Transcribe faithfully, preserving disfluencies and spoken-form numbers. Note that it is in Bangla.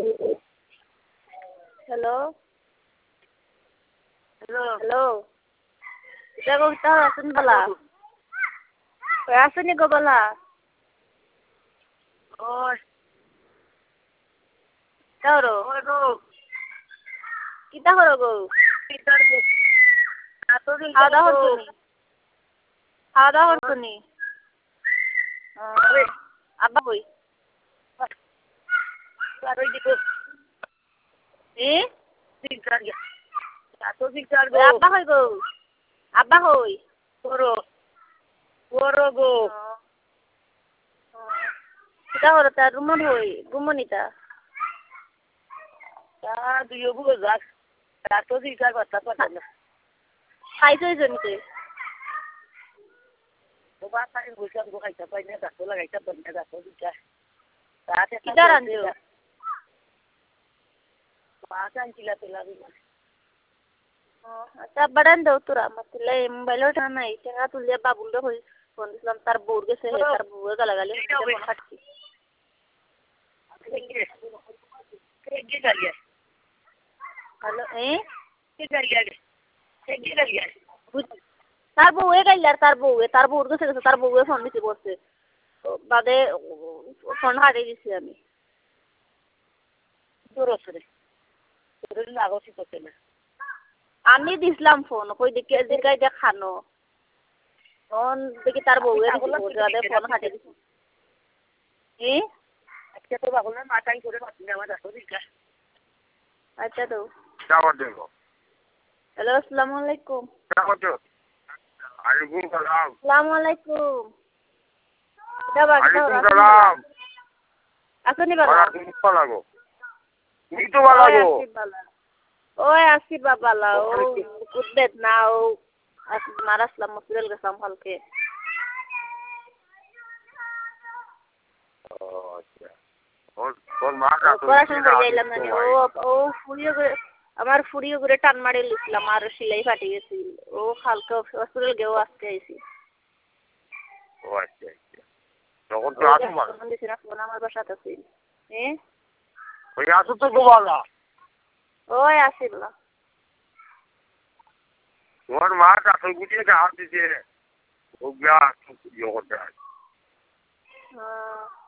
হ্যালো হ্যালো হ্যালো এটা কোথাও আছেন বলা ওই আসেনি গো বলা ওই করো গো কিটা করো গো খাওয়া দাওয়া করছনি খাওয়া দাওয়া করছনি আব্বা কই এ আব্বা কই গো আব্বা কই করো করো গো কিটা করো তার রুমত হই গুমনিতা তা দুইও বুঝো যাক রাতো দিকার কথা কথা না খাইছই জনিতে ও বা তাই বসে গো খাইতা পাই না গাছ লাগাইতা বন্ধ গাছ দিকা তাতে কিটা রানছো বাসা আনছিলা তেলা দিলা আচ্ছা বাড়ান দাও তোরা মতলে মোবাইল ওঠা নাই টেঙ্গা তুলিয়া বাবুল হই ফোন দিলাম তার বউর গেছে হে তার বউয়ে গালাগালি ফোন কাটছি হ্যালো এ তার বউয়ে গাইল আর তার বউয়ে তার বউর গেছে গেছে তার বউয়ে ফোন দিতে বসছে বাদে ফোন হারিয়ে দিছি আমি তোর ওসরে তোর লাগছি তোকে না আমি দিছিলাম ফোন কই দিকে দিকাই দেখানো ফোন দেখি তার বউয়ে দিছে ফোন হারিয়ে দিছি এ আজকে তো বাবুল না মাটাই করে পাচ্ছি না আমার দেখো দিকা আচ্ছা তো দাওয়াত দেবো হ্যালো আসসালামু আলাইকুম দাওয়াত দেবো আলাইকুম সালাম আসসালামু আলাইকুম দাবা আলাইকুম সালাম আসনি বাবা ওয়ালাইকুম আসসালাম তুমি তো ভালো গো ওই আসি বাবালা ও কুদবেত না ও মারাসলাম মসজিদে গেছাম কালকে ও আচ্ছা ওর ওর মা কাছে পড়াশোনা করে যাইলাম না ও ও ফুরিয়ে আমার ফুরিয়ে করে টান মারে লিখলাম আর সেলাই ফাটে গেছে ও কালকে হসপিটাল গেও আজকে আইছি ও আচ্ছা আচ্ছা তখন তো আসো মানে ফোন আমার বাসাতে আছে এ ওই আসো তো গোবালা ওই আসিল তোমার মা কাছে গুটিয়ে হাত দিছে ও গিয়া ইয়ে করতে হ্যাঁ